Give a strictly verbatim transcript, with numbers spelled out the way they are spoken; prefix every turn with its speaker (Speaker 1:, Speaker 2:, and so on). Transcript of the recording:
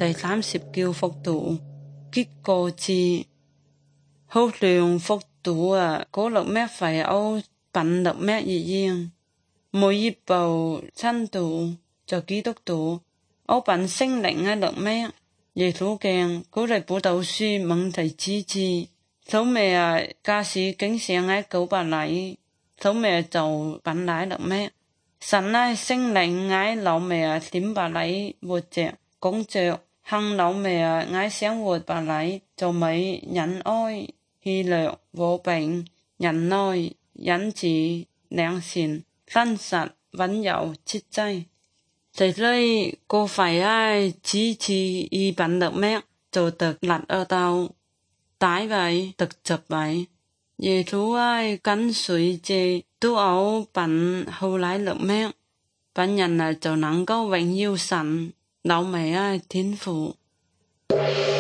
Speaker 1: 第三十九幅圖，結果字好量幅圖啊，嗰六咩廢歐品六咩一樣，每一部親圖就基督徒，歐品聖靈啊六咩，耶穌講嗰嚟報道書問題支持，所咩啊假使經常喺九百禮，所咩就品禮六咩。神啊聖靈愛老咩啊點百禮活着工作行老咩啊愛生活百禮就咪仁愛喜樂和平仁愛忍慈良善真實溫柔節制，在這個廢愛支持一品六咩就得立ở đâu tái vậy được chụp vậy耶穌愛跟隨者都有品後來六咩本人啊就能夠榮耀神老美愛天父。